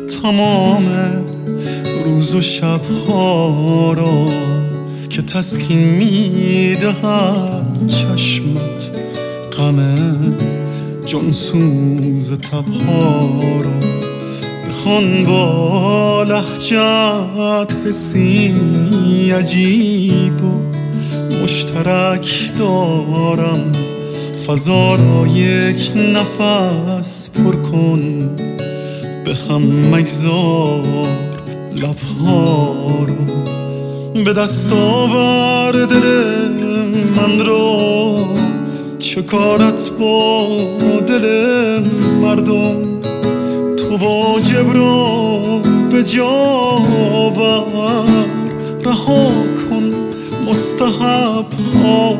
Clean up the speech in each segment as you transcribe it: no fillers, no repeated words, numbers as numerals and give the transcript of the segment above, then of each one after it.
تمام روز و شبها را که تسکین میدهد چشمت، غم جانسوز تبها را بخوان با لهجت حسی عجیب و مشترک دارم. فضا را یک نفس پر کن، به هم مگذار لبها را. به دست آور دل من را، چه کارت با دل مردم؟ تو واجب را به جا آور، رها کن مستحب ها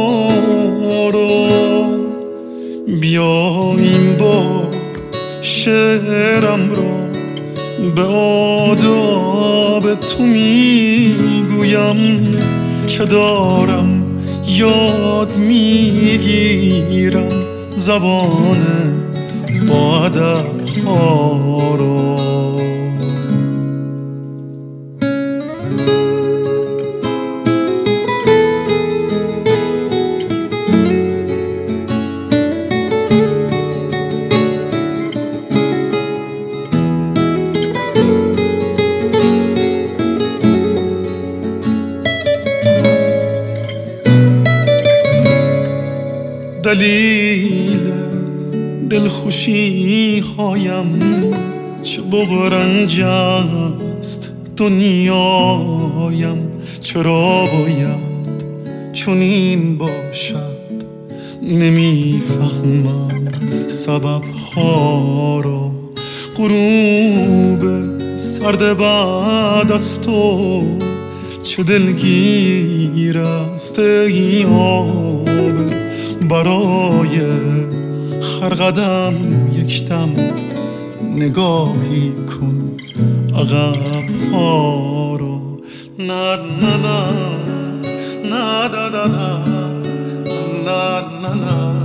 را. بیا این بار شعرم را به آداب تو میگویم، که دارم یاد میگیرم زبان با ادب ها را. دلیل دلخوشی هایم چه بغرنج است دنیایم، چرا باید چنین باشد؟ نمیفهمم سبب ها را. غروب سرد بعد از تو چه دلگیر است ای آب، برای هر قدم یک دم نگاهی کن عقب ها را. نا نا نا نا نا نا نا نا نا